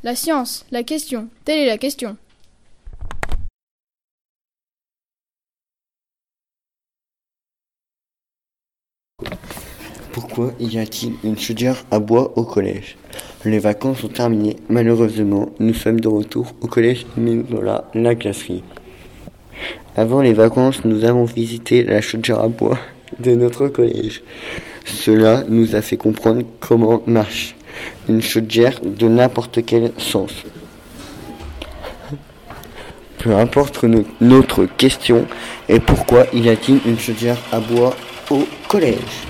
La science, la question. Telle est la question. Pourquoi y a-t-il une chaudière à bois au collège? Les vacances sont terminées. Malheureusement, nous sommes de retour au collège, mais voilà la glacerie. Avant les vacances, nous avons visité la chaudière à bois de notre collège. Cela nous a fait comprendre comment marche une chaudière de n'importe quel sens. Peu importe notre question et pourquoi y a-t-il une chaudière à bois au collège?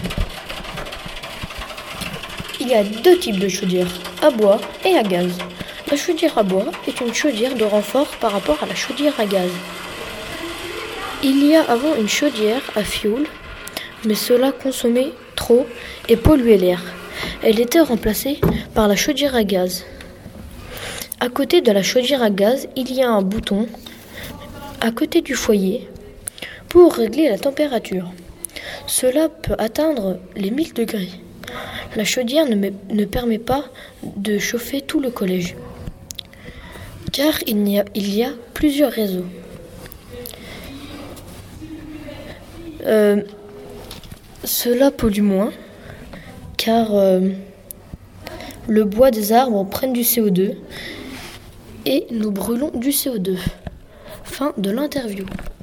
Il y a deux types de chaudières, à bois et à gaz. La chaudière à bois est une chaudière de renfort par rapport à la chaudière à gaz. Il y a avant une chaudière à fioul, mais cela consommait trop et polluait l'air. Elle était remplacée par la chaudière à gaz. À côté de la chaudière à gaz, il y a un bouton à côté du foyer pour régler la température. Cela peut atteindre les 1000 degrés. La chaudière ne permet pas de chauffer tout le collège, car il y a plusieurs réseaux. Cela pollue moins, car le bois des arbres prennent du CO2 et nous brûlons du CO2. Fin de l'interview.